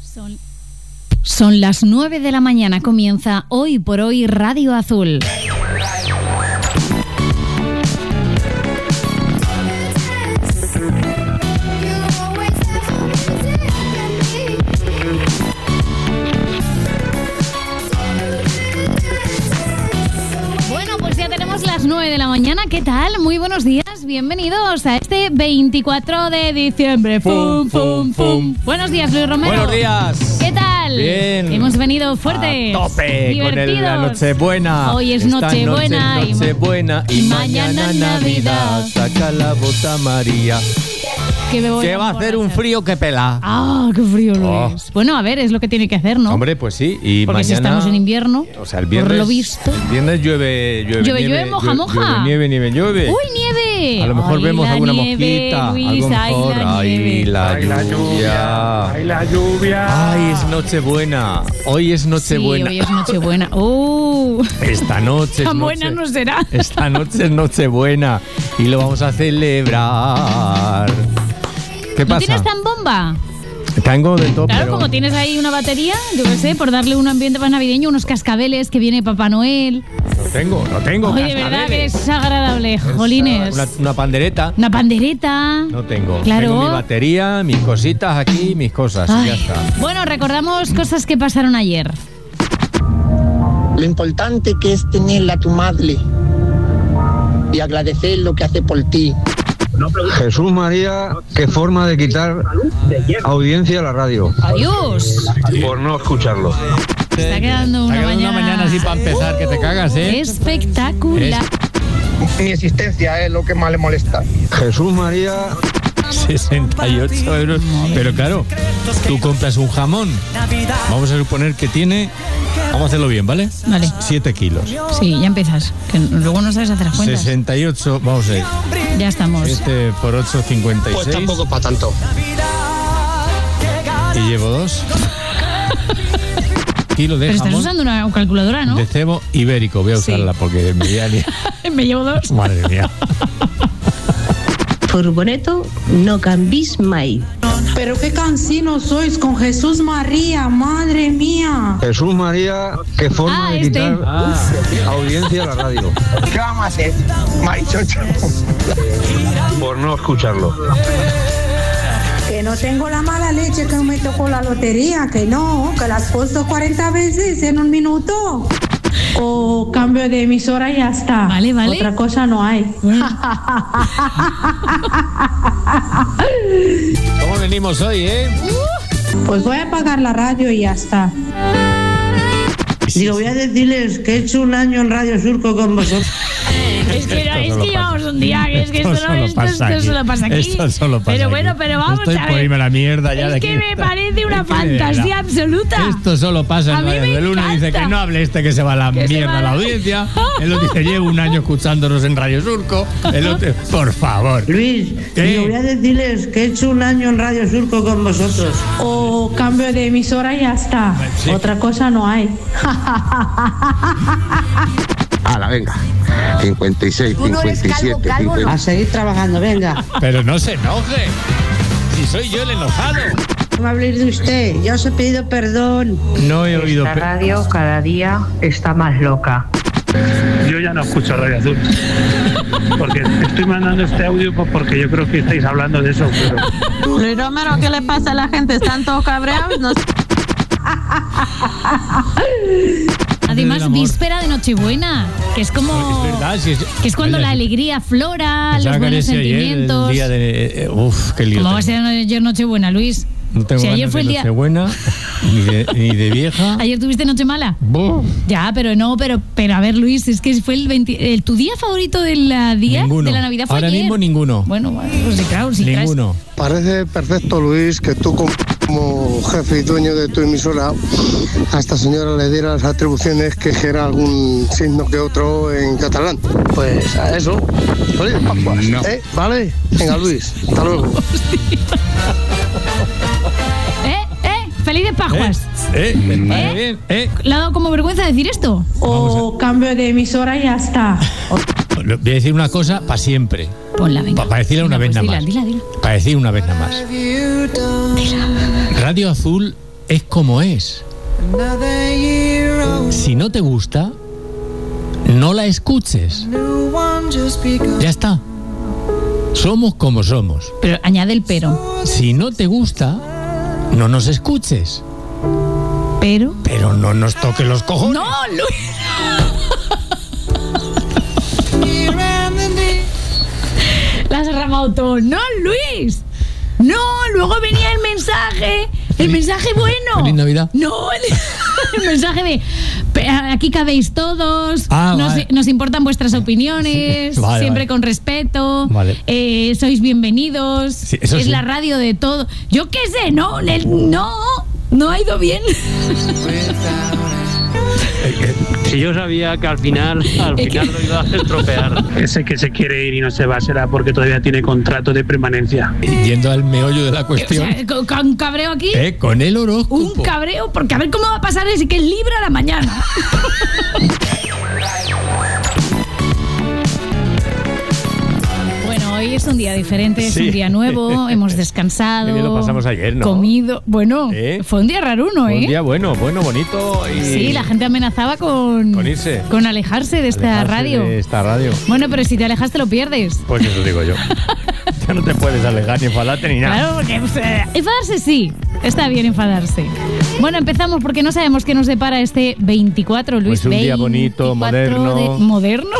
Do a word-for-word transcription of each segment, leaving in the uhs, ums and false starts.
Son, son las nueve de la mañana, comienza Hoy por Hoy Radio Azul. Las nueve de la mañana, ¿qué tal? Muy buenos días, bienvenidos a este veinticuatro de diciembre. Fum, fum, fum. Buenos días, Luis Romero. Buenos días. ¿Qué tal? Bien. Hemos venido fuertes, a tope divertidos. Con el, la Nochebuena. Hoy es Esta Nochebuena noche es Nochebuena y, y mañana mañana Navidad. Saca la bota María. Que, me voy que a va a hacer un frío que pela. Ah, qué frío, Luis. Oh. Bueno, a ver, es lo que tiene que hacer, ¿no? Hombre, pues sí. Y porque mañana, si estamos en invierno, o sea, el viernes, por lo visto. El viernes llueve, llueve, llueve, nieve, llueve, moja, moja. Llueve, nieve, nieve, llueve. ¡Uy, nieve! A lo mejor ay, vemos alguna nieve, mosquita. Luis, algo ay, mejor. la Ay, nieve. la Ay, la lluvia. Ay, la lluvia. Ay, es Nochebuena. Hoy es Nochebuena. Sí, hoy es Nochebuena. ¡Uh! Esta noche es Tan noche, buena no será. Esta noche es Nochebuena y lo vamos a celebrar. ¿Qué ¿No pasa? tienes tan bomba? Tengo de todo, Claro, pero... como tienes ahí una batería, yo qué sé, por darle un ambiente más navideño, unos cascabeles que viene Papá Noel. No tengo, no tengo Oye, de verdad que cascabeles. es agradable, jolines. Una, una pandereta. Una pandereta. No tengo. Claro. Tengo mi batería, mis cositas aquí, mis cosas. Ay. Y ya está. Bueno, recordamos cosas que pasaron ayer. Lo importante que es tenerla a tu madre y agradecer lo que hace por ti. Jesús María, qué forma de quitar audiencia a la radio. Adiós. Por no escucharlo. Está quedando una Está quedando mañana, una mañana así para empezar, que te cagas, ¿eh? espectacular. Mi existencia es lo que más le molesta. Jesús María, sesenta y ocho euros. Pero claro, tú compras un jamón. Vamos a suponer que tiene... Vamos a hacerlo bien, ¿vale? Vale. siete kilos. Sí, ya empiezas. Que luego no sabes hacer las cuentas. sesenta y ocho, vamos a ver. Ya estamos. Este por ocho, cincuenta y seis. Pues tampoco para tanto. Y llevo dos. Kilo de Pero estás jamón usando una calculadora, ¿no? de cebo ibérico. Voy a Sí. usarla porque me voy a liar. Me llevo dos. Madre mía. Furgoneto, no cambis mai. Pero qué cansinos sois con Jesús María, madre mía. Jesús María, qué forma Ah, de este. quitar audiencia a la radio. ¿Qué vamos a hacer? Marichocho. Por no escucharlo. Que no tengo la mala leche que me tocó la lotería, que no, que las puesto cuarenta veces en un minuto. O cambio de emisora y ya está. Vale, vale. Otra cosa no hay. ¿Cómo venimos hoy, eh? Pues voy a apagar la radio y ya está. Digo, voy a decirles que he hecho un año en Radio Surco con vosotros. Es que, no, es solo que llevamos pasa. un día, que es que esto, Esto no, solo esto, pasa esto aquí. solo pasa aquí. Esto solo pasa pero bueno, aquí. pero vamos Estoy a por ver. irme a la mierda ya es de aquí. que me parece una Es que de fantasía verdad. absoluta. Esto solo pasa A en mí Radio me del Uno. Dice encanta. que no hable este que se va a la Que se mierda va a la la- audiencia. El otro dice llevo un año escuchándonos en Radio Surco. El otro, por favor. Luis, ¿Qué? digo, voy a decirles que he hecho un año en Radio Surco con vosotros. O cambio de emisora y ya está. Sí. Otra cosa no hay. Hala, venga. cincuenta y seis, cincuenta y siete, cincuenta. A seguir trabajando, venga. Pero no se enoje. Si soy yo el enojado. No me habléis de usted, ya os he pedido perdón. No he oído. La pe- radio cada día está más loca. Yo ya no escucho Radio Azul. Porque estoy mandando este audio pues, porque yo creo que estáis hablando de eso. Pero... Luis Romero, ¿qué le pasa a la gente? ¿Están todos cabreados? No sé. Además, del amor. víspera de Nochebuena, que es como... Es verdad, si es, Que es cuando Vaya, la alegría aflora, pensaba los que buenos era ese ayer, sentimientos. el día de, eh, uf, qué lío ¿Cómo va a tengo. ser ayer Nochebuena, Luis? No tengo Si ayer ganas fue de el día- Nochebuena, ni de, ni de vieja. ¿Ayer tuviste noche mala? Buf. Ya, pero no, pero, pero a ver, Luis, es que fue el, veinte, el tu día favorito de la día Ninguno. de la Navidad fue Ahora ayer. mismo ninguno. Bueno, bueno, pues sí, claro, si traes- Ninguno. Parece perfecto, Luis, que tú como jefe y dueño de tu emisora a esta señora le diera las atribuciones que dijera algún signo que otro en catalán. Pues a eso. Feliz Pascuas. No. ¿Eh? ¿Vale? Venga, Luis. Hasta luego. ¿Eh? ¿Eh? ¡Felices Pascuas! ¿Eh? ¿Eh? Vale, ¿Eh? bien. ¿Eh? ¿Le ha dado como vergüenza decir esto? O cambio de emisora y ya está. Voy a decir una cosa para siempre. Ponla, venga. Para decirla una Venga, vez pues nada dila, más. dila, dila. Para decir una vez nada más. Radio Azul es como es. Si no te gusta, no la escuches. Ya está. Somos como somos. Pero añade el pero. Si no te gusta, no nos escuches. Pero. Pero no nos toques los cojones. ¡No, Luis! La has derramado todo. ¡No, Luis! ¡No! Luego venía el mensaje. El Feliz, mensaje bueno. ¡Feliz Navidad! No, el, el mensaje de aquí cabéis todos. Ah, nos, vale. nos importan vuestras opiniones. Vale, siempre vale. con respeto. Vale. Eh, sois bienvenidos. Sí, eso es sí. la radio de todo. Yo qué sé, no, el- no, no ha ido bien. Si yo sabía que al final, al final lo iba a estropear. Ese que se quiere ir y no se va será porque todavía tiene contrato de permanencia. Yendo al meollo de la O cuestión. sea, con, con cabreo aquí. Eh, con el horóscopo. Un cabreo, porque a ver cómo va a pasar ese que es libre a la mañana. Bueno, hoy es un día diferente, es Sí. un día nuevo, hemos descansado. Qué bien lo pasamos ayer, ¿no? Comido. Bueno, ¿Eh? fue un día raruno, Fue ¿eh? un día bueno, bueno, bonito y... Sí, la gente amenazaba con, Con irse. con alejarse de esta alejarse radio. de esta radio. Bueno, pero si te alejas te lo pierdes. Pues eso digo yo. Ya no te puedes alejar ni enfadarte ni nada. Claro, porque o sea, enfadarse sí, está bien enfadarse. Bueno, empezamos porque no sabemos qué nos depara este veinticuatro, Luis. Pues un día bonito, veinticuatro moderno. de- ¿Moderno?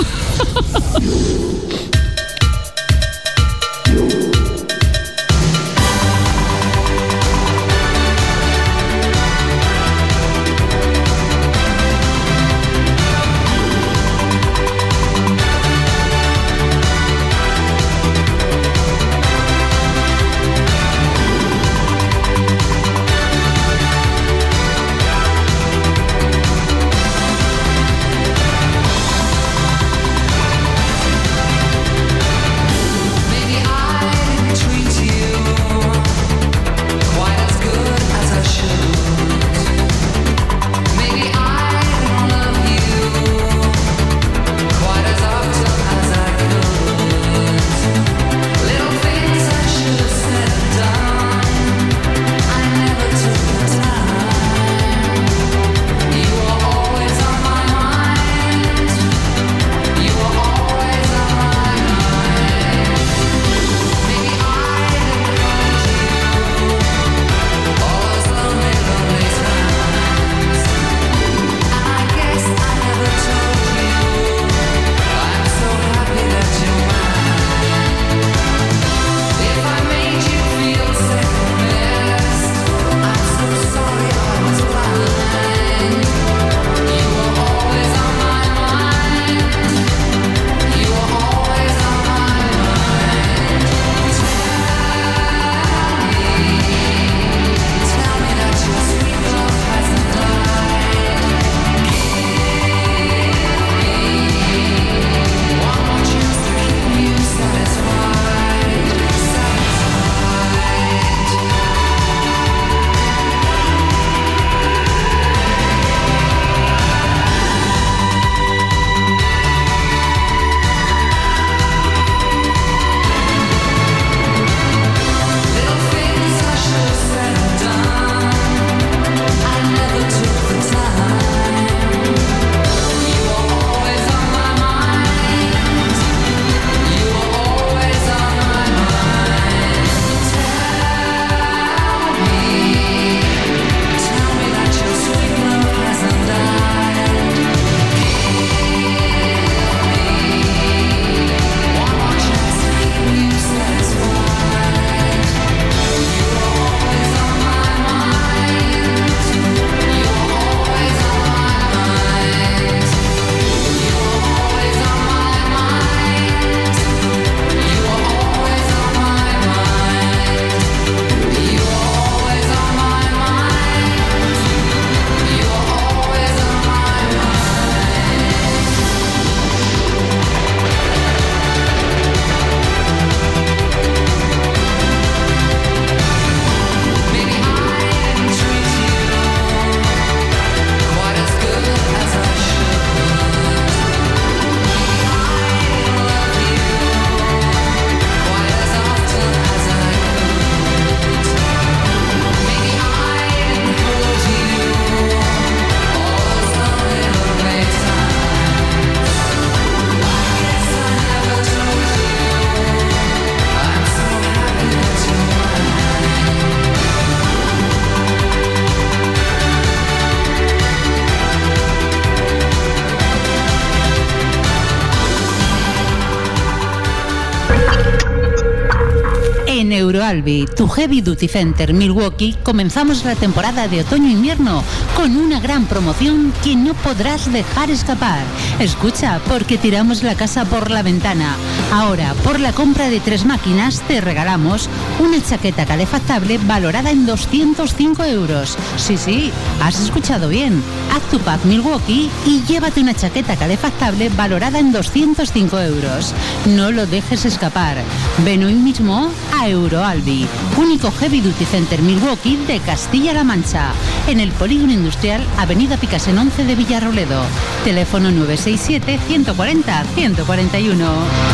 Euroalbi, tu Heavy Duty Center Milwaukee, comenzamos la temporada de otoño-invierno con una gran promoción que no podrás dejar escapar. Escucha, porque tiramos la casa por la ventana. Ahora, por la compra de tres máquinas, te regalamos una chaqueta calefactable valorada en doscientos cinco euros. Sí, sí, has escuchado bien. Haz tu pack Milwaukee y llévate una chaqueta calefactable valorada en doscientos cinco euros. No lo dejes escapar. Ven hoy mismo a Euroalbi, único Heavy Duty Center Milwaukee de Castilla-La Mancha, en el Polígono Industrial Avenida Picasen once de Villarrobledo. Teléfono nueve seis siete, uno cuatro cero, uno cuatro uno.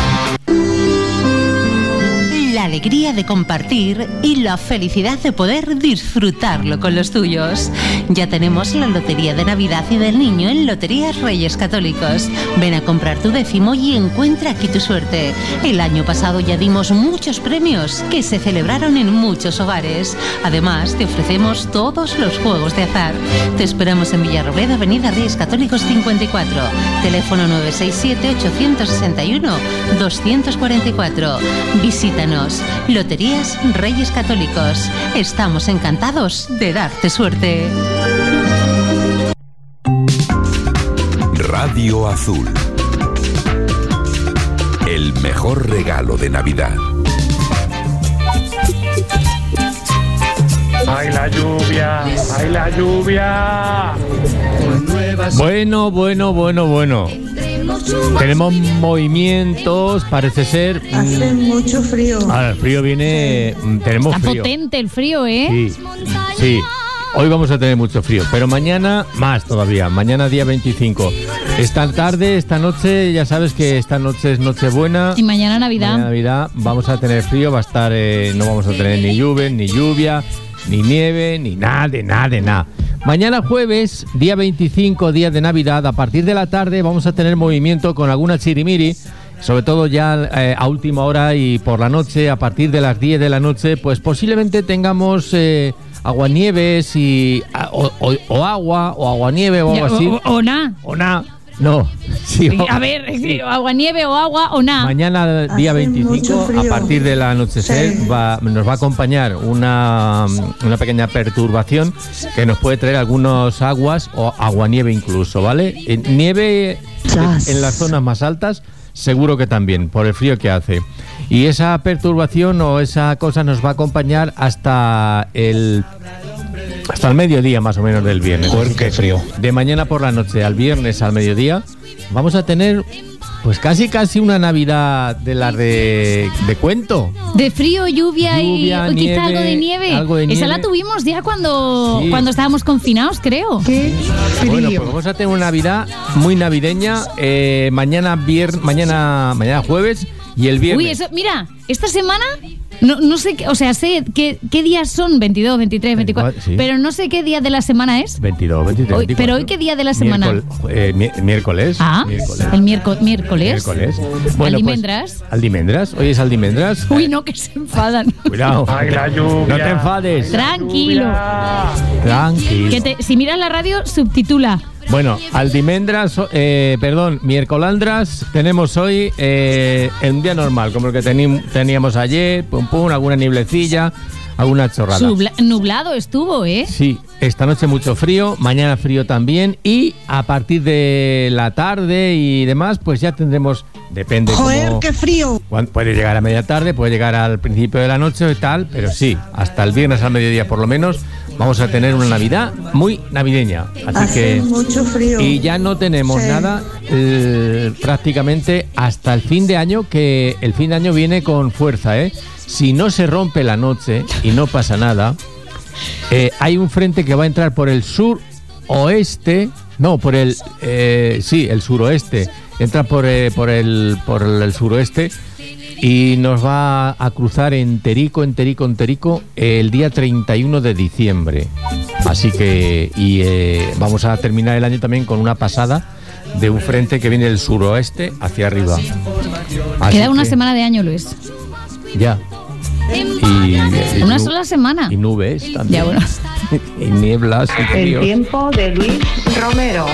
La alegría de compartir y la felicidad de poder disfrutarlo con los tuyos. Ya tenemos la Lotería de Navidad y del Niño en Loterías Reyes Católicos. Ven a comprar tu décimo y encuentra aquí tu suerte. El año pasado ya dimos muchos premios que se celebraron en muchos hogares. Además, te ofrecemos todos los juegos de azar. Te esperamos en Villarrobledo, Avenida Reyes Católicos cincuenta y cuatro. Teléfono nueve seis siete, ocho seis uno, dos cuatro cuatro. Visítanos. Loterías Reyes Católicos. Estamos encantados de darte suerte. Radio Azul. El mejor regalo de Navidad. ¡Ay, la lluvia! ¡Ay, la lluvia! Bueno, bueno, bueno, bueno. Tenemos movimientos, parece ser. Hace mucho frío. Ahora, el frío viene. Tenemos Está frío. potente el frío, ¿eh? Sí, sí. Hoy vamos a tener mucho frío, pero mañana más todavía. Mañana día veinticinco. Esta tarde, esta noche, ya sabes que esta noche es Nochebuena. Y mañana Navidad. Mañana Navidad vamos a tener frío, va a estar. Eh, no vamos a tener ni lluvia, ni lluvia, ni nieve, ni nada, de nada, de nada. Mañana jueves, día veinticinco, día de Navidad, a partir de la tarde vamos a tener movimiento con alguna chirimiri, sobre todo ya eh, a última hora y por la noche, a partir de las diez de la noche, pues posiblemente tengamos eh, aguanieves y, o, o, o agua, o aguanieve o algo Ya, así. O, o, o nada. O nada. No. Sí, o, a ver, sí. agua nieve o agua o nada. Mañana, día Hace veinticinco, a partir del anochecer, Sí. va, nos va a acompañar una, una pequeña perturbación que nos puede traer algunos aguas o aguanieve incluso, ¿vale? Eh, Nieve Chas. en las zonas más altas, seguro que también, por el frío que hace. Y esa perturbación o esa cosa nos va a acompañar hasta el hasta el mediodía más o menos del viernes. Joder, qué frío. De mañana por la noche al viernes al mediodía vamos a tener pues casi casi una Navidad de las de, de cuento. De frío, lluvia, Lluvia, y, y nieve, quizá algo de nieve. algo de Esa nieve. la tuvimos ya cuando, Sí. cuando estábamos confinados, creo. Qué frío. Bueno, pues vamos a tener una Navidad muy navideña eh, mañana vier, mañana mañana jueves y el viernes. Uy, eso, mira, esta semana no, no sé, qué- o sea, sé qué, qué días son, veintidós, veintitrés, veinticuatro, veinticuatro, sí. pero no sé qué día de la semana es. veintidós, veintitrés, Hoy- veinticuatro. pero hoy, ¿qué día de la semana? Miércol- eh, mi- miércoles. Ah, miércoles. el miércoles. Miércoles. Miércoles. Aldimendras. Pues, aldimendras. Hoy es aldimendras. Uy, no, que se enfadan. Cuidado. ¡Ay, la lluvia! No te enfades. Tranquilo. Tranquilo. Que te- si miras la radio, subtitula. Bueno, aldimendras, eh, perdón, miércolandras, tenemos hoy eh, en un día normal, como el que teni- teníamos ayer, pum pum, alguna nieblecilla, alguna chorrada. Subla- nublado estuvo, ¿eh? Sí, esta noche mucho frío, mañana frío también y a partir de la tarde y demás, pues ya tendremos, depende Joder, cómo- qué frío. cuán- puede llegar a media tarde, puede llegar al principio de la noche y tal, pero sí, hasta el viernes al mediodía por lo menos vamos a tener una Navidad muy navideña. Así Hace que mucho frío. y ya no tenemos Sí. nada eh, prácticamente hasta el fin de año, que el fin de año viene con fuerza, ¿eh? Si no se rompe la noche y no pasa nada, eh, hay un frente que va a entrar por el sur oeste, no, por el, eh, sí, el suroeste, entra por, eh, por, el, por el suroeste y nos va a cruzar enterico, enterico, enterico el día treinta y uno de diciembre. Así que y eh, vamos a terminar el año también con una pasada de un frente que viene del suroeste hacia arriba. Así Queda una que, semana de año, Luis. Ya. Y, y Una nu- sola semana. Y nubes también. Ya, bueno. Y nieblas y El fríos. tiempo de Luis Romero.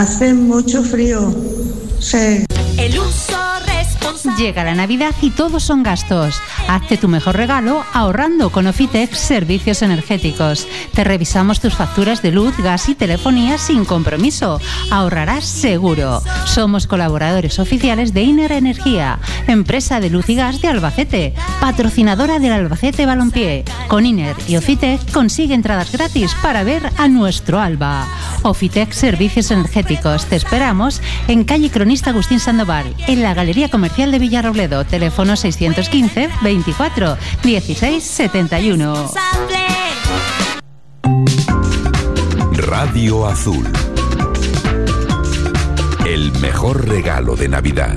Hace mucho frío. Sí. El uso responsable. Llega la Navidad y todos son gastos. Hazte tu mejor regalo ahorrando con Ofitec Servicios Energéticos. Te revisamos tus facturas de luz, gas y telefonía sin compromiso. Ahorrarás seguro. Somos colaboradores oficiales de Iner Energía, empresa de luz y gas de Albacete, patrocinadora del Albacete Balompié. Con Iner y Ofitec consigue entradas gratis para ver a nuestro Alba. Ofitec Servicios Energéticos. Te esperamos en calle Cronista Agustín Sandoval, en la Galería Comercial de Villarrobledo. Teléfono seiscientos quince, veinticuatro, dieciséis, setenta y uno. Radio Azul. El mejor regalo de Navidad.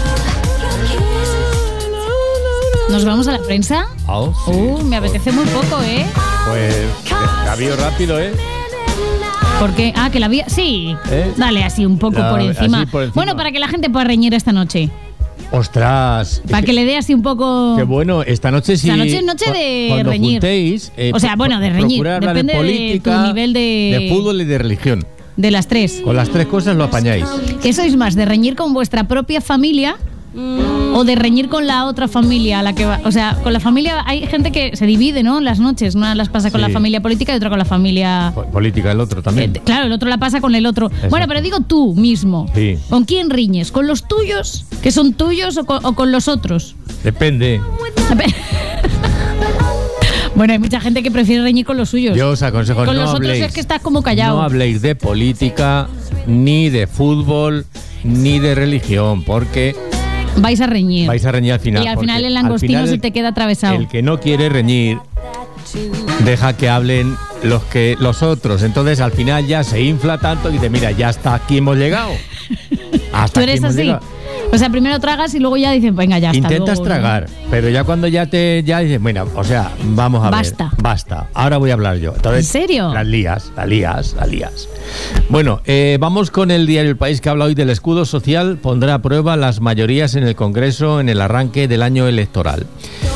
¿Nos vamos a la prensa? Oh, sí. Uh, me apetece muy poco, ¿eh? Pues la vio rápido, ¿eh? Porque, ah, que la vi, sí. ¿Eh? Dale así un poco La- por, encima. así por encima. Bueno, para que la gente pueda reñir esta noche. Ostras. Para que le dé así un poco. Qué bueno, esta noche sí. Esta noche es noche de cuando reñir. juntéis, eh, O sea, bueno, de reñir, procurad hablar depende de política, tu nivel de- de fútbol y de religión. De las tres. Con las tres cosas lo apañáis. ¿Qué sois más? ¿De reñir con vuestra propia familia? ¿O de reñir con la otra familia a la que va? O sea, con la familia hay gente que se divide, ¿no? Las noches. Una las pasa con Sí. la familia política y otra con la familia. Po- Política, el otro también. Eh, claro, el otro la pasa con el otro. Exacto. Bueno, pero digo tú mismo. Sí. ¿Con quién riñes? ¿Con los tuyos, que son tuyos, o con, o con los otros? Depende. Bueno, hay mucha gente que prefiere reñir con los suyos. Yo os aconsejo, con no los otros habléis, es que estás como callado. no habléis de política, ni de fútbol, ni de religión, porque Vais a reñir. vais a reñir al final. y al porque final el al langostino final se el- te queda atravesado. El que no quiere reñir deja que hablen los que los otros. Entonces al final ya se infla tanto y dice, mira, ya hasta aquí hemos llegado. Hasta Tú aquí eres hemos así. llegado. O sea, primero tragas y luego ya dicen, venga, ya está. Intentas tragar, pero ya cuando ya te ya dices, bueno, o sea, vamos a Basta. ver. Basta. Ahora voy a hablar yo. Entonces, ¿En serio? Las lías, las lías, las lías. Bueno, eh, vamos con el diario El País, que habla hoy del escudo social. Pondrá a prueba las mayorías en el Congreso en el arranque del año electoral.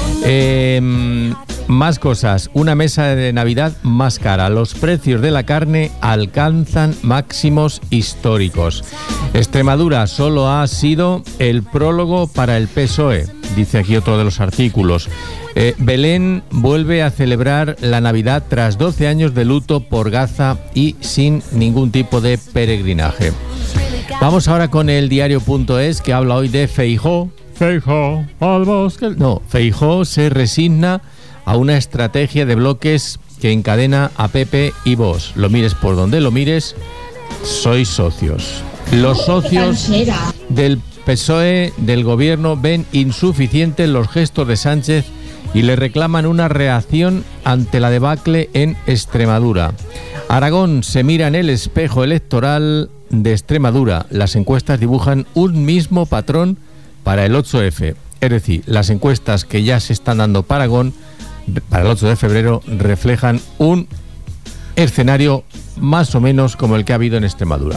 Eh, más cosas. Una mesa de Navidad más cara. Los precios de la carne alcanzan máximos históricos. Extremadura solo ha sido el prólogo para el P S O E, dice aquí otro de los artículos. Eh, Belén vuelve a celebrar la Navidad tras doce años de luto por Gaza y sin ningún tipo de peregrinaje. Vamos ahora con el diario.es, que habla hoy de Feijóo. Feijóo al bosque. No, Feijóo se resigna a una estrategia de bloques que encadena a P P y Vox. Lo mires por donde lo mires, sois socios. Los socios del P S O E, del gobierno, ven insuficientes los gestos de Sánchez y le reclaman una reacción ante la debacle en Extremadura. Aragón se mira en el espejo electoral de Extremadura. Las encuestas dibujan un mismo patrón para el ocho efe. Es decir, las encuestas que ya se están dando para Aragón para el ocho de febrero reflejan un escenario más o menos como el que ha habido en Extremadura.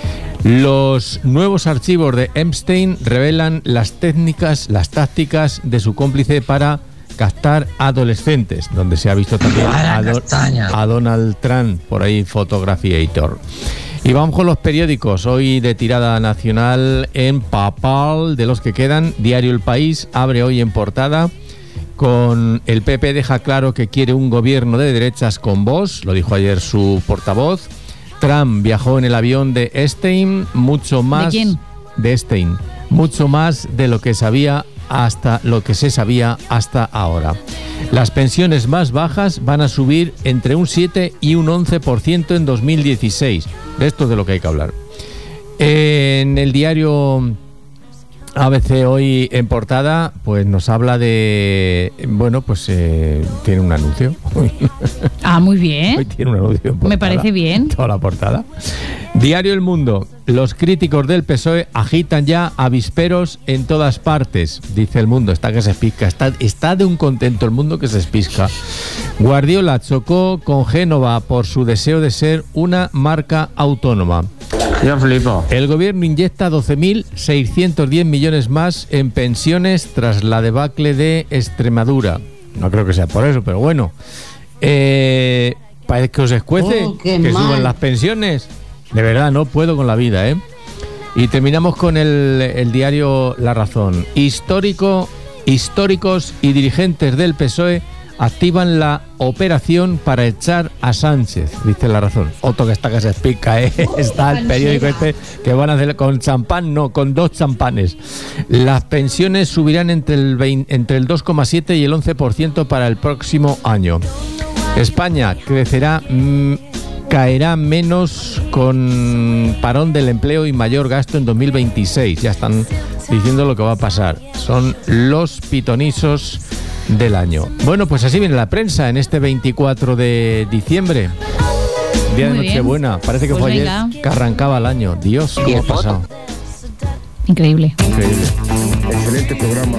Los nuevos archivos de Epstein revelan las técnicas, las tácticas de su cómplice para captar adolescentes, donde se ha visto también a, Do- a Donald Trump, por ahí Fotografiator. Y vamos con los periódicos, hoy de tirada nacional en papal, de los que quedan. Diario El País abre hoy en portada con el P P deja claro que quiere un gobierno de derechas con Vox, lo dijo ayer su portavoz. Trump viajó en el avión de Epstein, mucho más ¿De quién? de Epstein, mucho más de lo que sabía hasta lo que se sabía hasta ahora. Las pensiones más bajas van a subir entre un siete y un once por ciento en dos mil dieciséis. De esto es de lo que hay que hablar. En el diario A B C hoy en portada, pues nos habla de, bueno, pues eh, tiene un anuncio. Ah, muy bien. Hoy tiene un anuncio en portada. Me parece bien. Toda la portada. Diario El Mundo. Los críticos del P S O E agitan ya avisperos en todas partes. Dice El Mundo, está que se pisca. Está, está de un contento El Mundo que se pisca. Guardiola chocó con Génova por su deseo de ser una marca autónoma. Yo flipo. El gobierno inyecta doce mil seiscientos diez millones más en pensiones tras la debacle de Extremadura. No creo que sea por eso, pero bueno. Eh, ¿Parece que os escuece Oh, qué que mal. suban las pensiones? De verdad, no puedo con la vida, ¿eh? Y terminamos con el, el diario La Razón. Histórico, históricos y dirigentes del P S O E activan la operación para echar a Sánchez, dice La Razón. Otro que está que se explica, ¿eh? Está el periódico este que van a hacer con champán, no, con dos champanes. Las pensiones subirán entre el, veinte, entre el dos coma siete y el once por ciento para el próximo año. España crecerá, mmm, caerá menos con parón del empleo y mayor gasto en dos mil veintiséis. Ya están diciendo lo que va a pasar. Son los pitonisos del año. Bueno, pues así viene la prensa en este veinticuatro de diciembre. Día Muy de Nochebuena. Bien. Parece que pues fue venga. ayer que arrancaba el año. Dios, ¿cómo ha pasado? Increíble. Increíble. Excelente programa.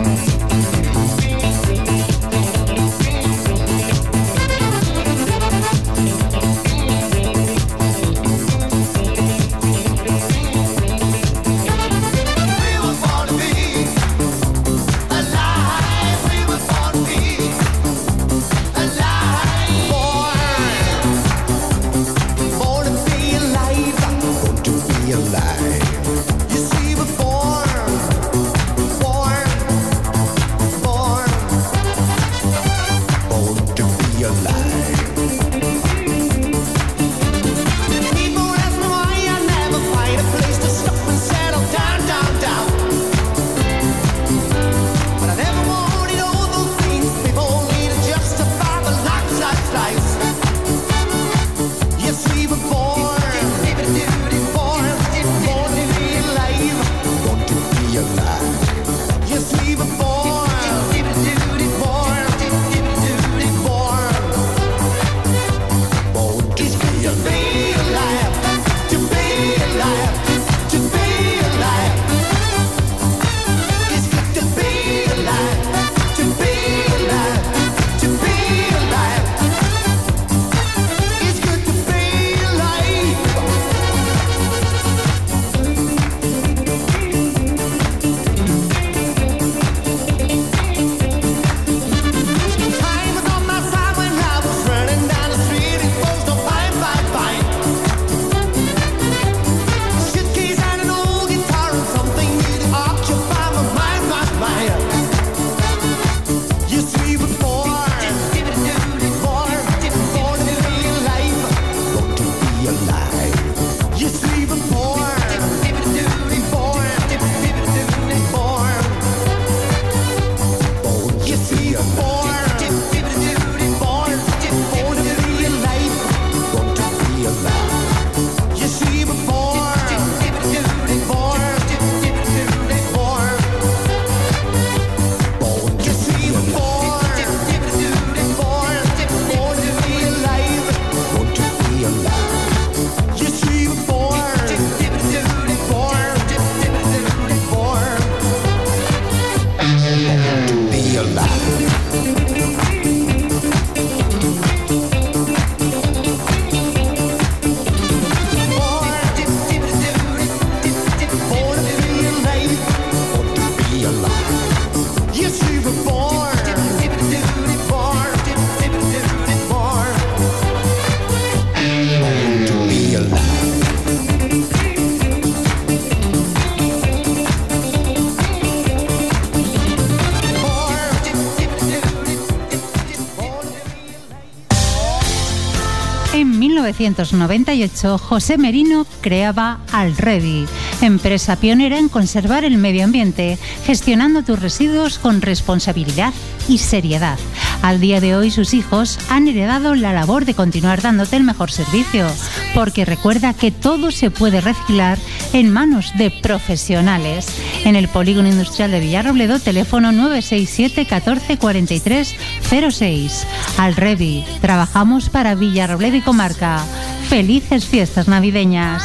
mil novecientos noventa y ocho, José Merino creaba Already, empresa pionera en conservar el medio ambiente, gestionando tus residuos con responsabilidad y seriedad. Al día de hoy, sus hijos han heredado la labor de continuar dándote el mejor servicio, porque recuerda que todo se puede reciclar en manos de profesionales. En el Polígono Industrial de Villarrobledo, teléfono nueve seis siete catorce cuarenta y tres cero seis. Already, trabajamos para Villarrobledo y comarca. ¡Felices fiestas navideñas!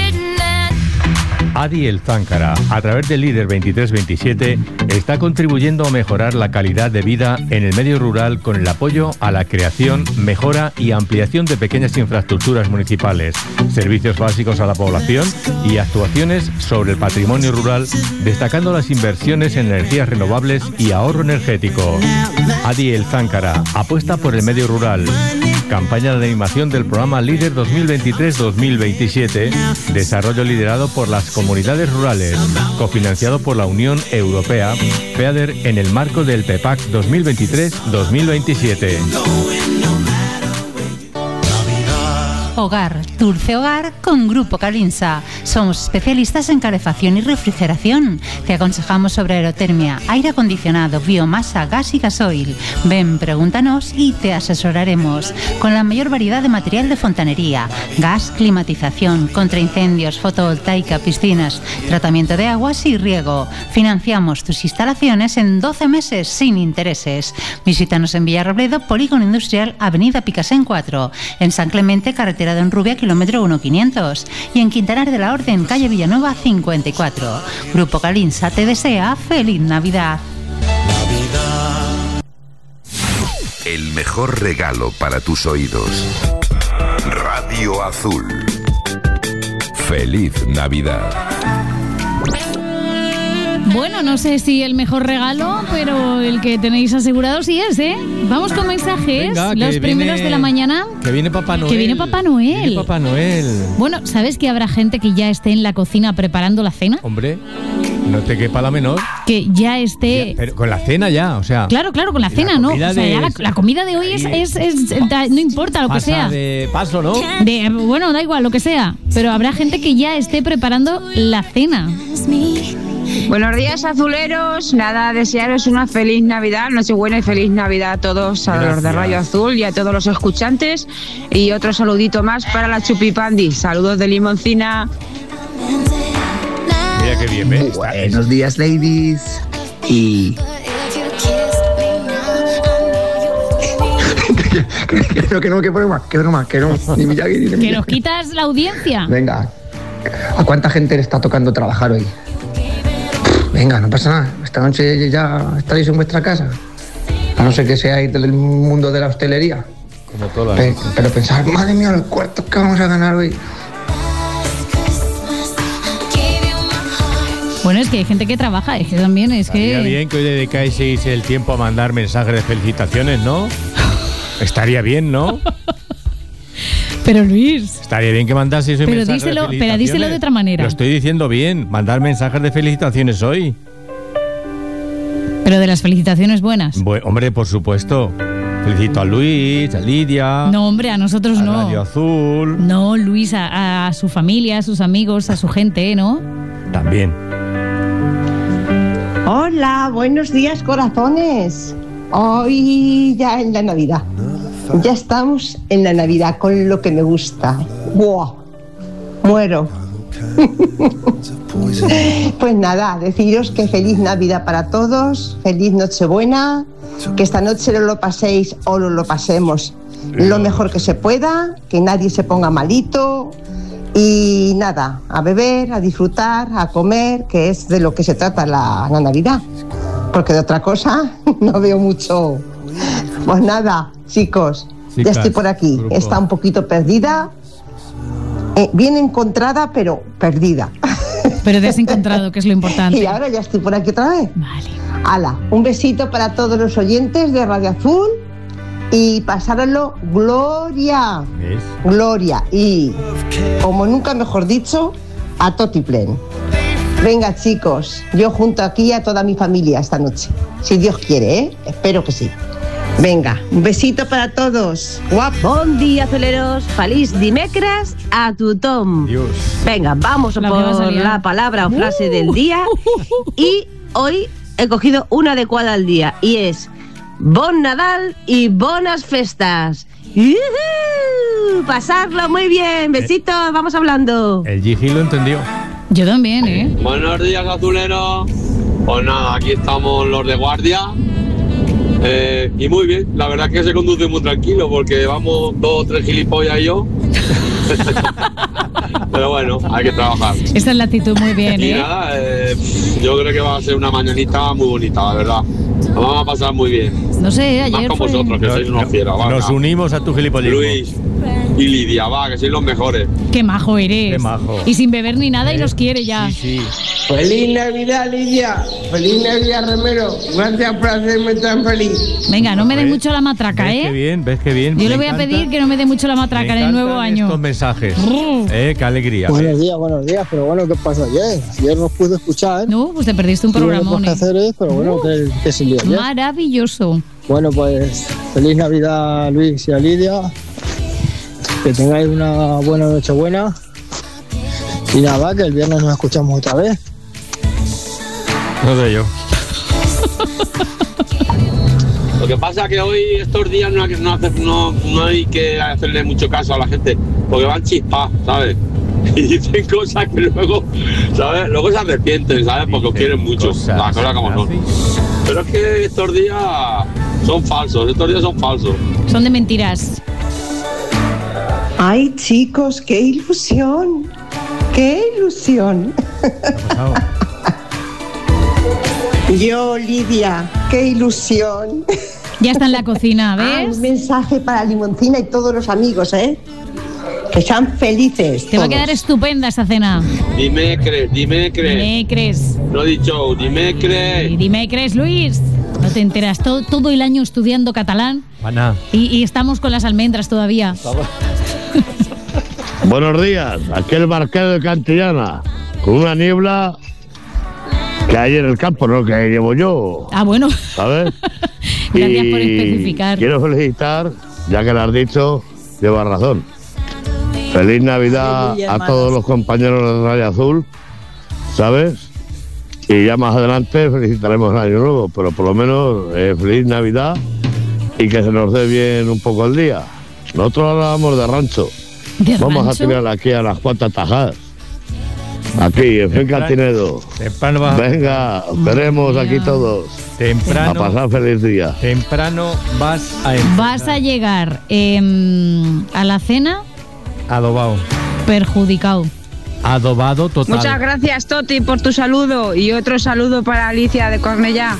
Adi El Záncara, a través del Líder veintitrés veintisiete, está contribuyendo a mejorar la calidad de vida en el medio rural con el apoyo a la creación, mejora y ampliación de pequeñas infraestructuras municipales, servicios básicos a la población y actuaciones sobre el patrimonio rural, destacando las inversiones en energías renovables y ahorro energético. Adi El Záncara apuesta por el medio rural. campaña de animación del programa Líder dos mil veintitrés dos mil veintisiete, desarrollo liderado por las comunidades rurales, cofinanciado por la Unión Europea, FEADER, en el marco del PEPAC dos mil veintitrés dos mil veintisiete. Hogar, Dulce Hogar con Grupo Calinsa. Somos especialistas en calefacción y refrigeración. Te aconsejamos sobre aerotermia, aire acondicionado, biomasa, gas y gasoil. Ven, pregúntanos y te asesoraremos. Con la mayor variedad de material de fontanería, gas, climatización, contraincendios, fotovoltaica, piscinas, tratamiento de aguas y riego. Financiamos tus instalaciones en doce meses sin intereses. Visítanos en Villarrobledo, Polígono Industrial, Avenida Picasen cuatro. En San Clemente, carretera de Honrubia, kilómetro uno quinientos. Y en Quintanar de la Orden, calle Villanueva cincuenta y cuatro. Grupo Calinsa te desea feliz Navidad. El mejor regalo para tus oídos. Radio Azul. Feliz Navidad. Bueno, no sé si el mejor regalo, pero el que tenéis asegurado sí es, ¿eh? Vamos con mensajes, Venga, los primeros viene, de la mañana. Que viene Papá Noel. Que viene Papá Noel. Viene Papá Noel. Bueno, ¿sabes que habrá gente que ya esté en la cocina preparando la cena? Hombre, no te quepa la menor. Que ya esté... Ya, pero con la cena ya, o sea... Claro, claro, con la cena, ¿no? O sea, de, ya la, la comida de hoy es, es, es, es da, no importa lo que sea. de paso, ¿no? De, bueno, da igual, lo que sea. Pero habrá gente que ya esté preparando la cena. Buenos días, azuleros. Nada, desearos una feliz Navidad, Nochebuena y feliz Navidad a todos, a Gracias. Los de Radio Azul y a todos los escuchantes. Y otro saludito más para la Chupipandi. Saludos de Limoncina. Mira qué bien, ¿ves? Buenos días, ladies. Y... que no, que no, que broma, que broma, que no. Ni Miyagi, ni que nos quitas la audiencia. Venga, ¿a cuánta gente le está tocando trabajar hoy? Venga, no pasa nada. Esta noche ya estaréis en vuestra casa. A no ser que seáis del mundo de la hostelería. Como todas. Pe- pero pensar, madre mía, los cuartos que vamos a ganar hoy. Bueno, es que hay gente que trabaja, es que también es que... Estaría bien que hoy dedicáis el tiempo a mandar mensajes de felicitaciones, ¿no? Estaría bien, ¿no? Pero Luis... Estaría bien que mandaseis hoy pero mensajes díselo, de felicitaciones. Pero díselo de otra manera. Lo estoy diciendo bien, mandar mensajes de felicitaciones hoy. Pero de las felicitaciones buenas. Bu- hombre, por supuesto. Felicito a Luis, a Lidia... No, hombre, a nosotros a no. Radio Azul... No, Luis, a, a su familia, a sus amigos, a su gente, ¿no? También. Hola, buenos días, corazones. Hoy ya en la Navidad. Ya estamos en la Navidad con lo que me gusta. ¡Buah! Muero. Pues nada, deciros que feliz Navidad para todos, feliz Nochebuena, que esta noche lo paséis o lo, lo pasemos lo mejor que se pueda, que nadie se ponga malito y nada, a beber, a disfrutar, a comer, que es de lo que se trata la, la Navidad, porque de otra cosa no veo mucho. Pues nada, chicos, Chicas, ya estoy por aquí, grupo. Está un poquito perdida, eh, bien encontrada, pero perdida. Pero te has encontrado, que es lo importante. Y ahora ya estoy por aquí otra vez. Vale. Hala, un besito para todos los oyentes de Radio Azul y pasároslo gloria. ¿Ves? Gloria. Y, como nunca mejor dicho, a Totiplen. Venga, chicos, yo junto aquí a toda mi familia esta noche. Si Dios quiere, ¿eh? Espero que sí. Venga, un besito para todos. Guapo. Bon dia, aceleros. Feliz dimecres a tothom. Dios. Venga, vamos La por que vas a liar. la palabra o frase del día. Y hoy he cogido una adecuada al día y es Bon Nadal y buenas festas. ¡Yujú! Pasarlo muy bien. Besitos, vamos hablando. El Gigi lo entendió. Yo también, ¿eh? Buenos días, azuleros. Pues nada, aquí estamos los de guardia. Eh, y muy bien, la verdad es que se conduce muy tranquilo porque vamos dos o tres gilipollas y yo. Pero bueno, hay que trabajar. Esta es la actitud muy bien, Y ¿eh? nada, eh, yo creo que va a ser una mañanita muy bonita, la verdad. Nos vamos a pasar muy bien. no sé, Más ayer con fue... vosotros, que sois unos fieras. va, Nos va. unimos a tu gilipollismo. Luis y Lidia, va, que sois los mejores. Qué majo eres. Qué majo. Y sin beber ni nada y nos quiere ya. Sí, sí. Feliz Navidad, Lidia. Feliz Navidad, Romero. Gracias por hacerme tan feliz. Venga, no me dé ¿Ves? mucho la matraca, ¿Ves qué ¿eh? bien? ¿Ves qué bien? Yo Me le voy a encanta- pedir que no me dé mucho la matraca en me el nuevo encantan año. estos mensajes. Brr. Eh, qué alegría. Buenos días, buenos días, pero bueno, ¿qué pasó ayer? Ayer no pude escuchar. No, pues te perdiste un Tuve programón. cosas que hacer, ¿eh? Pero bueno, Uh. que, que se lió ayer. Maravilloso. Bueno, pues feliz Navidad, Luis y a Lidia. Que tengáis una buena noche buena. Y nada, que el viernes nos escuchamos otra vez. No sé yo. Lo que pasa es que hoy, estos días, no hay, no, hace- no, no hay que hacerle mucho caso a la gente, porque van chispas, ¿sabes? Y dicen cosas que luego, ¿sabes? Luego se arrepienten, ¿sabes? Porque os quieren mucho, cosas las cosas como son. Pero es que estos días son falsos, estos días son falsos. Son de mentiras. Ay, chicos, qué ilusión. Qué ilusión. Yo, Lidia, qué ilusión. Ya está en la cocina, Ah, ¿ves? un mensaje para Limoncina y todos los amigos, ¿eh? Que sean felices. Te va a todos. quedar estupenda esa cena. Dime crees, dime crees. Dime crees. No he dicho, dime crees. Y dime crees, Luis. No te enteras. Todo, todo el año estudiando catalán Ana. y, y estamos con las almendras todavía. Buenos días, aquí el barquero de Cantillana, con una niebla que hay en el campo, no que llevo yo, Ah, bueno. ¿sabes? Gracias por Y especificar. quiero felicitar, ya que lo has dicho, llevas razón. Feliz Navidad Feliz, a hermanos. todos los compañeros de Radio Azul, ¿sabes? Y ya más adelante felicitaremos el año nuevo, pero por lo menos eh, feliz Navidad y que se nos dé bien un poco el día. Nosotros hablábamos de rancho. ¿De Vamos rancho? a tirar aquí a las cuantas tajadas. Aquí, en Temprano- Fincantinedo. Temprano vas a- Venga, os veremos aquí todos. Temprano. A pasar feliz día. Temprano vas a Vas a llegar em, a la cena adobado. perjudicado. Adobado total. Muchas gracias, Toti, por tu saludo. Y otro saludo para Alicia de Cornellá.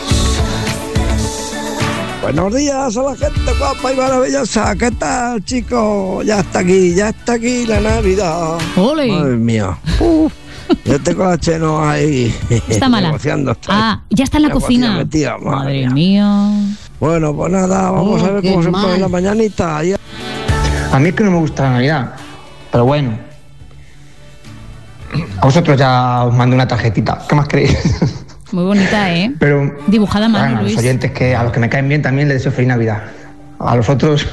Buenos días a la gente guapa y maravillosa. ¿Qué tal, chicos? Ya está aquí, ya está aquí la Navidad. ¡Ole! Madre mía. Uf, yo tengo la Cheno ahí. Está mala. negociando. Está Ah, ya está en la la cocina cocina. metida, madre Madre mía. Bueno, pues nada, vamos Oh, a ver qué cómo se mal. pone la mañanita. Ahí- A mí es que no me gusta la Navidad, pero bueno. A vosotros ya os mando una tarjetita. ¿Qué más queréis? Muy bonita, ¿eh? Pero Dibujada a mano, bueno, a los Luis. oyentes que a los que me caen bien también les deseo feliz Navidad. A los otros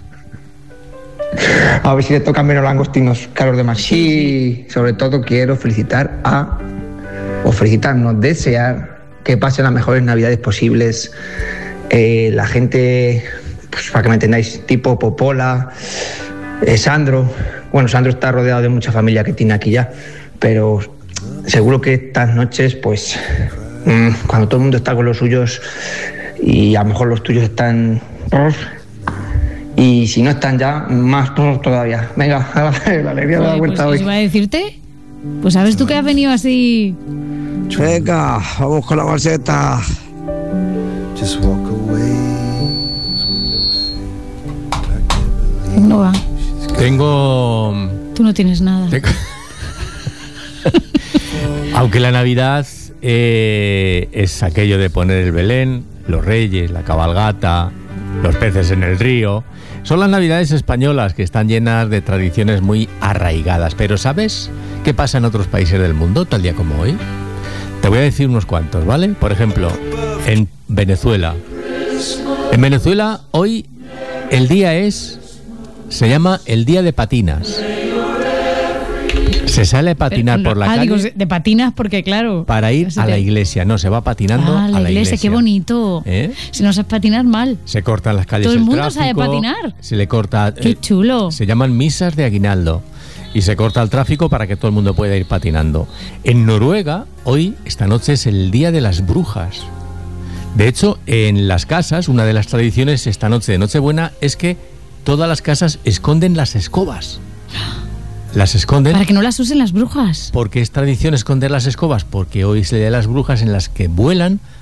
a ver si les tocan menos langostinos que a los demás. Sí, sobre todo quiero felicitar a o felicitarnos, desear que pasen las mejores Navidades posibles. Eh, la gente, pues, para que me entendáis, tipo Popola, eh, Sandro. Bueno, Sandro está rodeado de mucha familia que tiene aquí ya, pero seguro que estas noches, pues, mm, cuando todo el mundo está con los suyos y a lo mejor los tuyos están... Y si no están ya, más todavía. Venga, la alegría de la Oye, vuelta pues, hoy. ¿qué iba a decirte? Pues sabes tú que has venido así. Venga, vamos con la maceta. No va. Tengo. Tú no tienes nada. tengo- Aunque la Navidad eh, es aquello de poner el Belén, los reyes, la cabalgata, los peces en el río. Son las Navidades españolas que están llenas de tradiciones muy arraigadas. Pero ¿sabes qué pasa en otros países del mundo tal día como hoy? Te voy a decir unos cuantos, ¿vale? Por ejemplo, en Venezuela. En Venezuela hoy el día es... Se llama el Día de Patinas. Se sale a patinar Pero no- por la ah, calle digo, de patinas porque, claro. para ir eso a te- la iglesia. No, se va patinando Ah, a la iglesia. qué bonito. ¿Eh? Si no sabes patinar mal. Se cortan las calles Todo el del mundo sabe tráfico, patinar. Se le corta... Qué eh, chulo. Se llaman misas de aguinaldo. Y se corta el tráfico para que todo el mundo pueda ir patinando. En Noruega, hoy, esta noche, es el Día de las Brujas. De hecho, en las casas, una de las tradiciones esta noche de Nochebuena es que todas las casas esconden las escobas. Las esconden. Para que no las usen las brujas. ¿Por qué es tradición esconder las escobas? Porque hoy es el Día de las Brujas en las que vuelan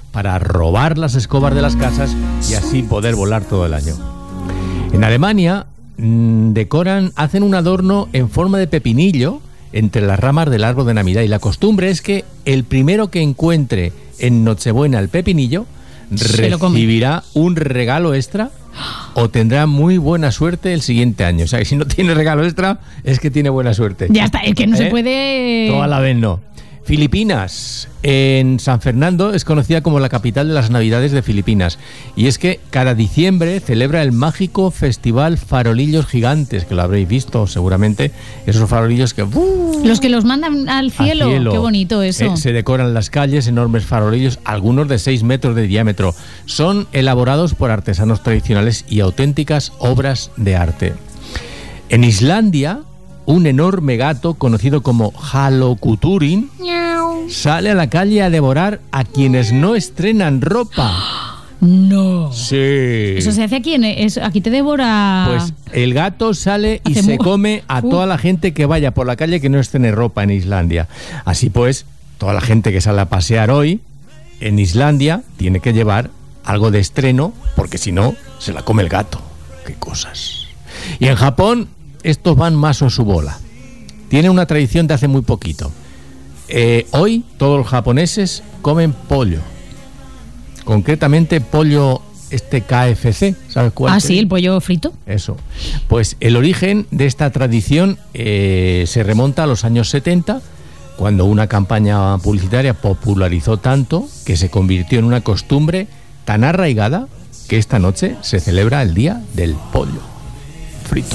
para robar las escobas de las casas y así poder volar todo el año. En Alemania mmm, decoran, hacen un adorno en forma de pepinillo entre las ramas del árbol de Navidad, y la costumbre es que el primero que encuentre en Nochebuena el pepinillo recibirá un regalo extra o tendrá muy buena suerte el siguiente año. O sea, que si no tiene regalo extra es que tiene buena suerte. Ya está, es que no ¿Eh? se puede... Toda la vez no. Filipinas, en San Fernando, es conocida como la capital de las Navidades de Filipinas. Y es que cada diciembre celebra el mágico festival Farolillos Gigantes, que lo habréis visto seguramente. Esos farolillos que... ¡uh! Los que los mandan al cielo. Al cielo. Qué bonito eso. Eh, se decoran las calles, enormes farolillos, algunos de seis metros de diámetro. Son elaborados por artesanos tradicionales y auténticas obras de arte. En Islandia, un enorme gato conocido como Halokuturin sale a la calle a devorar a quienes no estrenan ropa. No. Sí. Eso se hace aquí, en, es, aquí te devora... Pues el gato sale y Hace se mu- come a toda la gente que vaya por la calle que no estrene ropa en Islandia. Así pues, toda la gente que sale a pasear hoy en Islandia tiene que llevar algo de estreno, porque si no, se la come el gato. Qué cosas. Y en Japón, estos van más a su bola. Tiene una tradición de hace muy poquito. Eh, hoy todos los japoneses comen pollo. Concretamente pollo este K F C, ¿sabes cuál? Ah, sí, el pollo frito. Eso. Pues el origen de esta tradición eh, se remonta a los años setenta, cuando una campaña publicitaria popularizó tanto que se convirtió en una costumbre tan arraigada que esta noche se celebra el Día del Pollo Frito.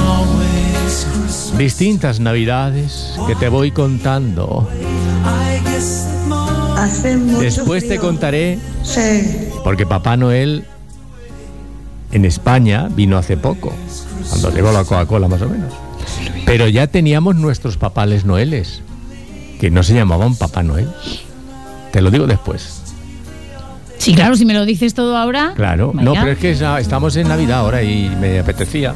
Distintas navidades que te voy contando. Hace mucho Después te frío. contaré, Sí. porque Papá Noel en España vino hace poco, cuando llegó la Coca-Cola más o menos. Pero ya teníamos nuestros papales noeles, que no se llamaban Papá Noel. Te lo digo después. Sí, claro, si me lo dices todo ahora... Claro, vaya. no, pero es que esa- estamos en Navidad ahora y me apetecía.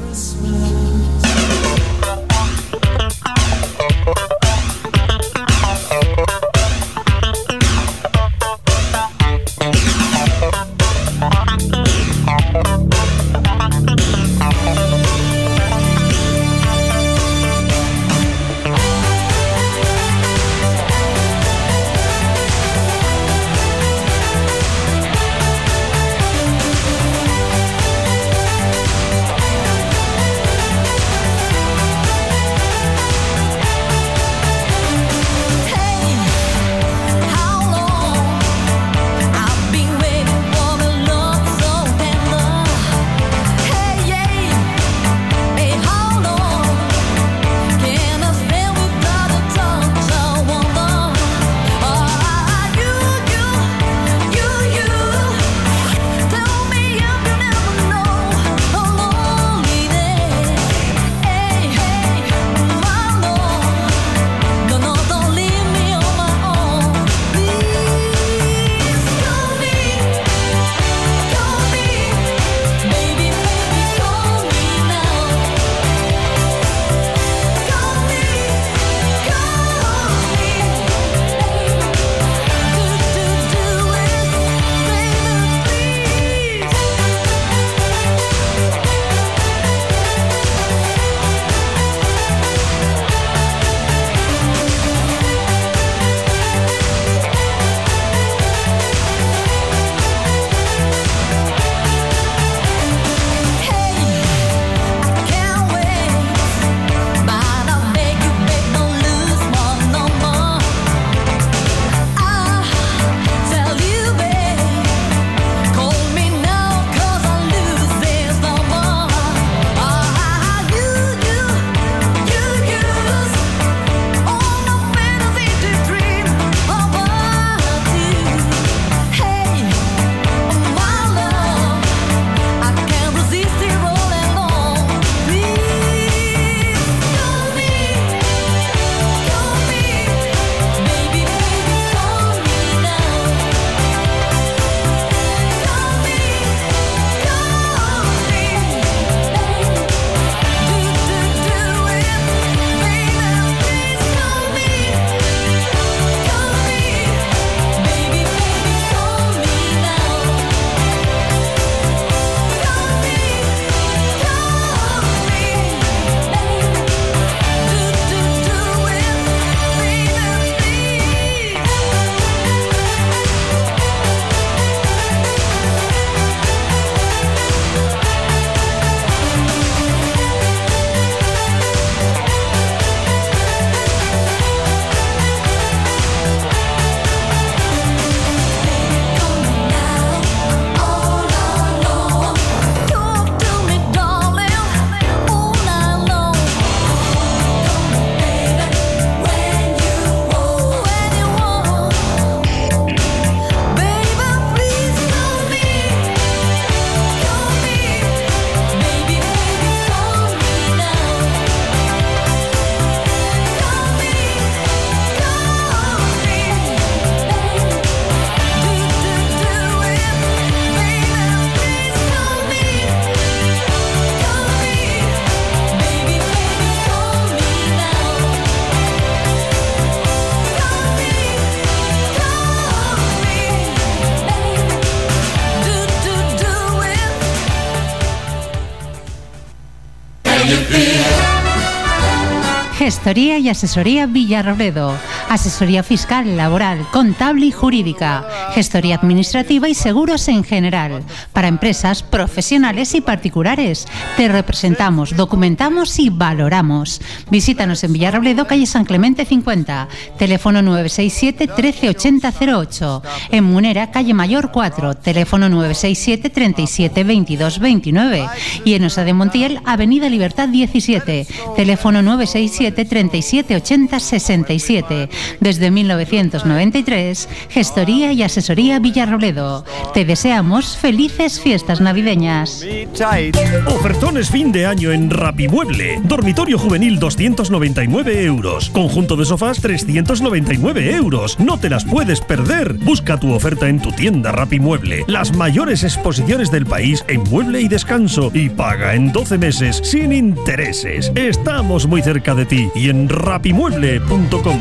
Gestoría y asesoría Villarrobledo. Asesoría fiscal, laboral, contable y jurídica. Gestoría administrativa y seguros en general. Para empresas, profesionales y particulares. Te representamos, documentamos y valoramos. Visítanos en Villarrobledo, calle San Clemente cincuenta. Teléfono nueve seis siete, trece ochenta cero ocho. En Munera, calle Mayor cuatro. Teléfono nueve seis siete, treinta y siete, veintidós veintinueve. Y en Osa de Montiel, avenida Libertad diecisiete. Teléfono nueve seis siete, treinta y siete, ochenta sesenta y siete. Desde mil novecientos noventa y tres, Gestoría y Asesoría Villarrobledo. Te deseamos felices fiestas navideñas. Ofertones fin de año en Rapimueble. Dormitorio juvenil doscientos noventa y nueve euros. Conjunto de sofás trescientos noventa y nueve euros. No te las puedes perder. Busca tu oferta en tu tienda Rapimueble. Las mayores exposiciones del país en mueble y descanso. Y paga en doce meses sin intereses. Estamos muy cerca de ti y en rapimueble punto com.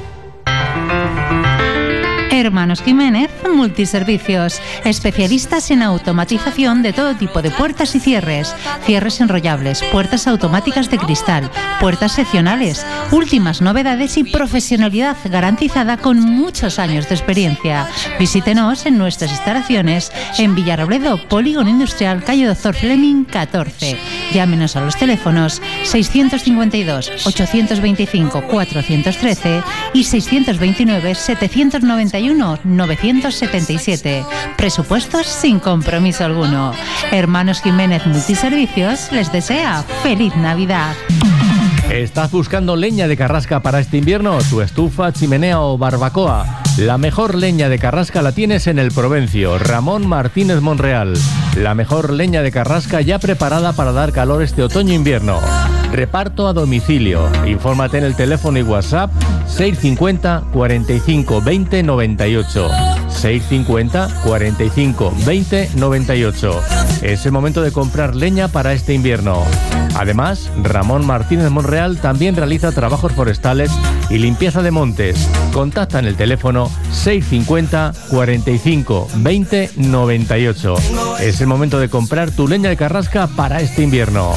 Hermanos Jiménez Multiservicios, especialistas en automatización de todo tipo de puertas y cierres, cierres enrollables, puertas automáticas de cristal, puertas seccionales, últimas novedades y profesionalidad garantizada con muchos años de experiencia. Visítenos en nuestras instalaciones en Villarrobledo, Polígono Industrial, calle Doctor Fleming catorce. Llámenos a los teléfonos seiscientos cincuenta y dos, ochocientos veinticinco, cuatrocientos trece y seiscientos veintinueve, setecientos noventa y uno, novecientos setenta y siete. Presupuestos sin compromiso alguno. Hermanos Jiménez Multiservicios les desea feliz Navidad. ¿Estás buscando leña de carrasca para este invierno? ¿Tu estufa, chimenea o barbacoa? La mejor leña de carrasca la tienes en el Provencio, Ramón Martínez Monreal. La mejor leña de carrasca ya preparada para dar calor este otoño-invierno. Reparto a domicilio. Infórmate en el teléfono y WhatsApp seiscientos cincuenta, cuarenta y cinco, veinte, noventa y ocho. seiscientos cincuenta, cuarenta y cinco, veinte, noventa y ocho. Es el momento de comprar leña para este invierno. Además, Ramón Martínez Monreal también realiza trabajos forestales y limpieza de montes. Contacta en el teléfono seiscientos cincuenta, cuarenta y cinco, veinte, noventa y ocho. Es el momento de comprar tu leña de carrasca para este invierno.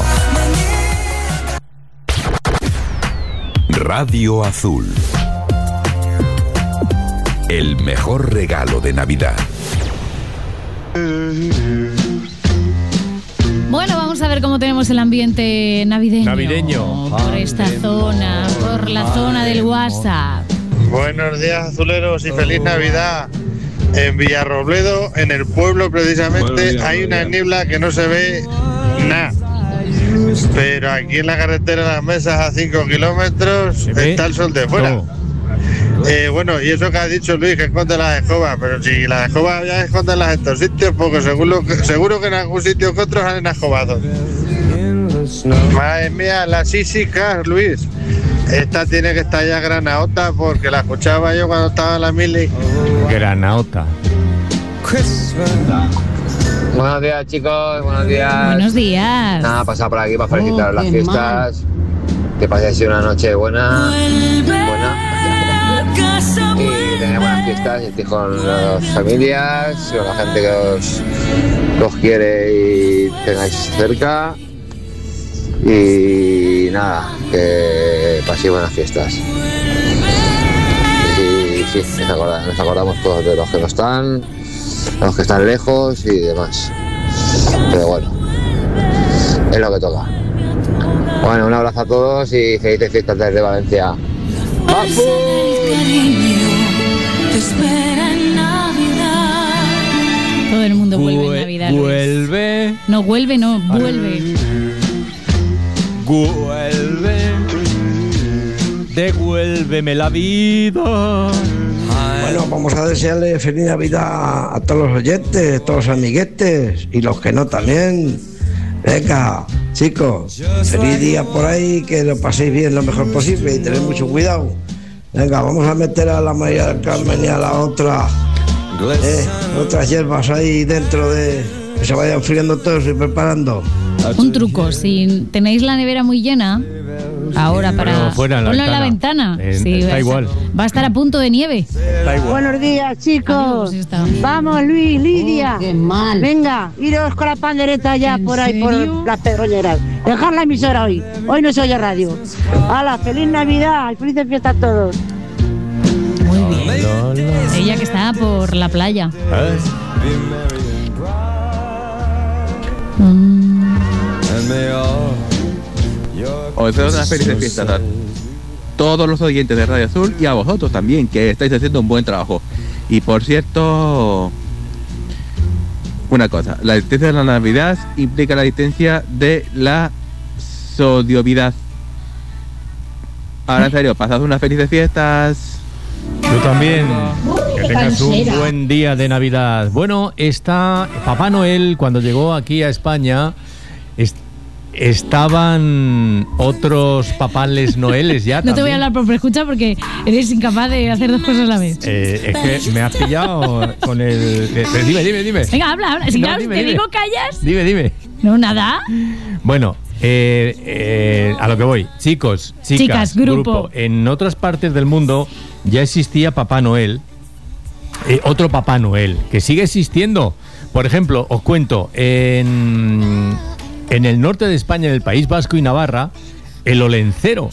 Radio Azul. El mejor regalo de Navidad. Bueno, vamos a ver cómo tenemos el ambiente navideño. Navideño. Por esta zona, por la zona del WhatsApp. Buenos días, azuleros, y feliz Navidad. En Villarrobledo, en el pueblo precisamente, bueno, hay una niebla que no se ve nada. Pero aquí en la carretera de Las Mesas, a cinco kilómetros, está el sol de fuera. No. Eh, bueno, y eso que ha dicho Luis, que esconde las escobas, pero si las escobas ya esconden en estos sitios, porque seguro que, seguro que en algún sitio que otros salen escobados. Madre mía, la Sisicas, Luis. Esta tiene que estar ya granaota, porque la escuchaba yo cuando estaba en la mili. Granaota. Buenos días, chicos, buenos días. Buenos días. Nada, pasar por aquí para felicitar oh, las fiestas. Mal. Que paséis una noche buena. Buena. Y tener buenas fiestas y con las familias, con la gente que os, que os quiere y tengáis cerca. Y nada, que paséis buenas fiestas. Y sí, nos acordamos, nos acordamos todos de los que no están, los que están lejos y demás. Pero bueno, es lo que toca. Bueno, un abrazo a todos y felices fiestas desde Valencia. ¡Papu! Todo el mundo vuelve en Navidad. Vuelve. No vuelve, no, vuelve. Vuelve. Devuélveme la vida. Bueno, vamos a desearle feliz Navidad a todos los oyentes, todos los amiguetes y los que no también. Venga, chicos, feliz día por ahí, que lo paséis bien lo mejor posible y tened mucho cuidado. Venga, vamos a meter a la María del Carmen y a la otra, eh, otras hierbas ahí dentro de... que se vayan friendo todos y preparando. Un truco, si tenéis la nevera muy llena, ahora para... Bueno, fuera en la ponlo ventana. en la ventana. En, sí, está va, igual. Va a estar a punto de nieve. Está igual. Buenos días, chicos. Adiós, vamos, Luis, Lidia. Oh, qué mal. Venga, iros con la pandereta ya por ahí, por las pedroñeras. Dejar la emisora hoy. Hoy no se oye radio. ¡Hala! ¡Feliz Navidad! ¡Y felices fiestas a todos! Muy bien. Ella que está por la playa. Mm. Os deseo unas felices fiestas a todos los oyentes de Radio Azul y a vosotros también, que estáis haciendo un buen trabajo. Y por cierto, una cosa, la existencia de la Navidad implica la existencia de la sodiovidad. Ahora en serio, pasad unas felices fiestas. Tú también, que tengas un buen día de Navidad. Bueno, está Papá Noel, cuando llegó aquí a España, est- estaban otros papales noeles ya. No te también. voy a hablar por escucha porque eres incapaz de hacer dos cosas a la vez. Eh, es que me has pillado con el... Pero dime, dime, dime. Venga, habla, habla. Si No, claro, dime, te dime. digo callas. Dime, dime. No, nada. Bueno, eh, eh, a lo que voy. Chicos, chicas, Chicas, grupo. En otras partes del mundo ya existía Papá Noel. Eh, otro Papá Noel, que sigue existiendo. Por ejemplo, os cuento, en, en el norte de España, en el País Vasco y Navarra, el olencero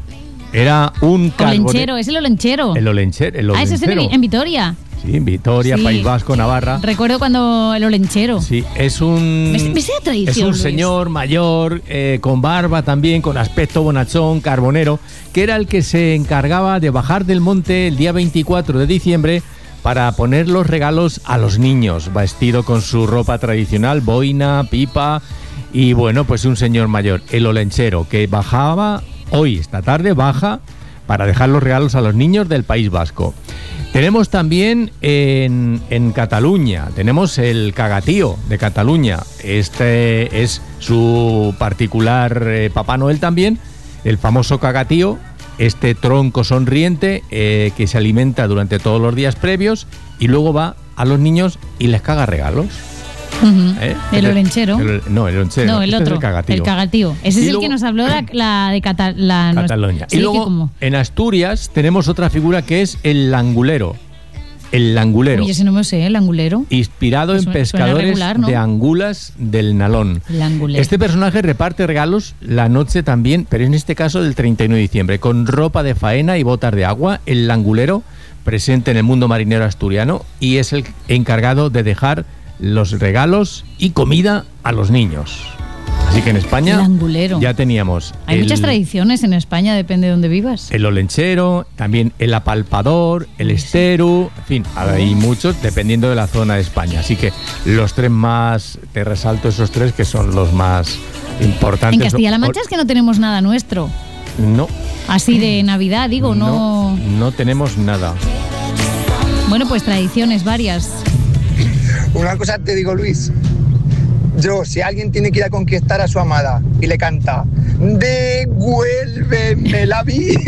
era un carbonero. Olenchero, es el olenchero. El olenchero. El Ah, ese es en, olencero. en Vitoria. Sí, en Vitoria, Sí. País Vasco, Navarra. Recuerdo cuando el olenchero. Sí, es un... Me, me sé la tradición, Es un Luis. señor mayor, eh, con barba también, con aspecto bonachón, carbonero, que era el que se encargaba de bajar del monte el día veinticuatro de diciembre para poner los regalos a los niños, vestido con su ropa tradicional, boina, pipa, y bueno, pues un señor mayor, el olenchero, que bajaba, hoy, esta tarde, baja para dejar los regalos a los niños del País Vasco. Tenemos también en, en Cataluña, tenemos el cagatío de Cataluña. Este es su particular eh, Papá Noel también, el famoso cagatío, este tronco sonriente eh, que se alimenta durante todos los días previos y luego va a los niños y les caga regalos. Ujú. ¿Eh? El olenchero. El- no, el olenchero. No, el Este otro. es el cagatío. El cagatío. Ese Y es el luego- que nos habló la, la de Cata- la, Cataluña. Sí, y luego, que como... en Asturias, tenemos otra figura que es el langulero. El langulero. Oye, ese no me sé, el angulero. Inspirado Pues en suena- suena pescadores regular, ¿no? de angulas del Nalón. El angulero. Este personaje reparte regalos la noche también, pero en este caso del treinta y nueve de diciembre, con ropa de faena y botas de agua. El langulero, presente en el mundo marinero asturiano, y es el encargado de dejar los regalos y comida a los niños. Así que en España El angulero. ya teníamos Hay el, muchas tradiciones en España, depende de dónde vivas. el olenchero, también el apalpador, el esteru, en fin, hay muchos dependiendo de la zona de España. Así que los tres más, te resalto esos tres que son los más importantes. En Castilla-La Mancha es que no tenemos nada nuestro. No, Así de Navidad, digo, no... no, no tenemos nada. Bueno, pues tradiciones varias. Una cosa te digo, Luis. Yo, si alguien tiene que ir a conquistar a su amada y le canta devuélveme la vida,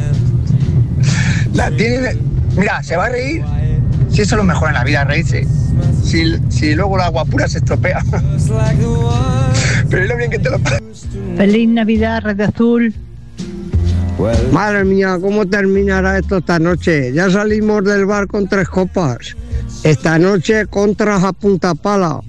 la tiene. Mira, se va a reír. Si eso es lo mejor en la vida, reírse. Si, si luego la agua pura se estropea. Pero es lo bien que te lo pasa. Feliz Navidad, Radio Azul. Madre mía, ¿cómo terminará esto esta noche? Ya salimos del bar con tres copas. Esta noche contras a punta pala.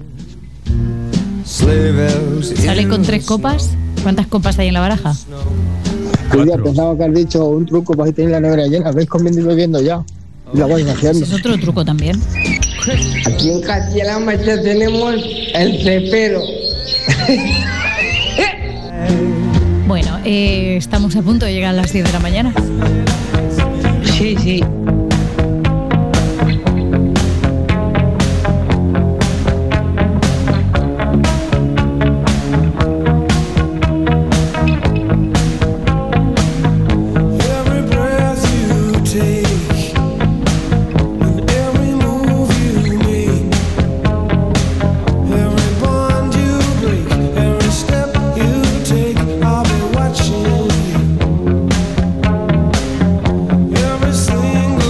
¿Sale con tres copas? ¿Cuántas copas hay en la baraja? Julia, pensaba que has dicho un truco para que tener la nevera llena. Veis comiendo y bebiendo ya. Y la vais haciendo. Ese es otro truco también. Aquí en Castilla-La Mancha tenemos el cepero. Bueno, eh, estamos a punto de llegar a las diez de la mañana. Sí, sí. Every single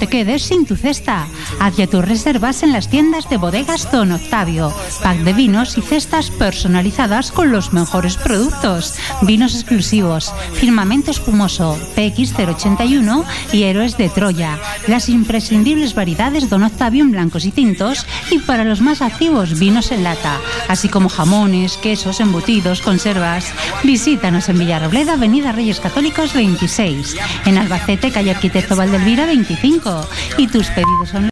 te quedes sin tu cesta. Haz ya tus reservas en las tiendas de Bodegas Don Octavio. Pack de vinos y cestas personalizadas con los mejores productos. Vinos exclusivos, Firmamento Espumoso, P X cero ochenta y uno y Héroes de Troya. Las imprescindibles variedades Don Octavio en blancos y tintos, y para los más activos, vinos en lata, así como jamones, quesos, embutidos, conservas. Visítanos en Villarrobledo, Avenida Reyes Católicos veintiséis, en Albacete, calle Arquitecto Valdelvira veinticinco, y tus pedidos online